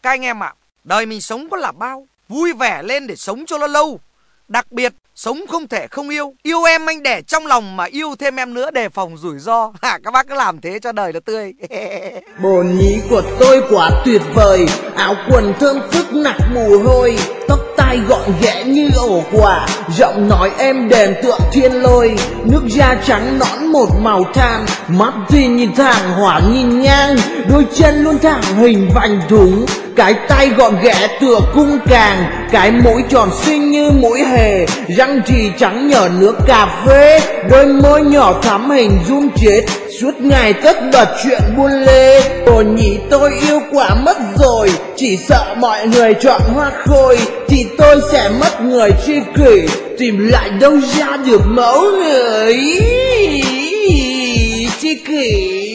Các anh em ạ, đời mình sống có là bao, vui vẻ lên để sống cho nó lâu. Đặc biệt, sống không thể không yêu. Yêu em anh để trong lòng mà yêu thêm em nữa đề phòng rủi ro. Các bác cứ làm thế cho đời nó tươi. Bồ nhí của tôi quá tuyệt vời, áo quần thơm phức nặc mùi hôi, tóc tai gọn ghẽ như ổ quả, giọng nói êm đềm tựa thiên lôi, nước da trắng nõn một màu than, mắt thì nhìn thẳng hỏa nhìn ngang, đôi chân luôn thẳng hình vành thúng, cái tay gọn ghẽ tựa cung càng, cái mũi tròn xinh như mũi hề, răng thì trắng nhờ nước cà phê, đôi môi nhỏ thắm hình run chết, suốt ngày tất bật chuyện buôn lê. Bồ nhí tôi yêu quả mất rồi, chỉ sợ mọi người chọn hoa khôi thì tôi sẽ mất người tri kỷ, tìm lại đâu ra được mẫu người tri kỷ.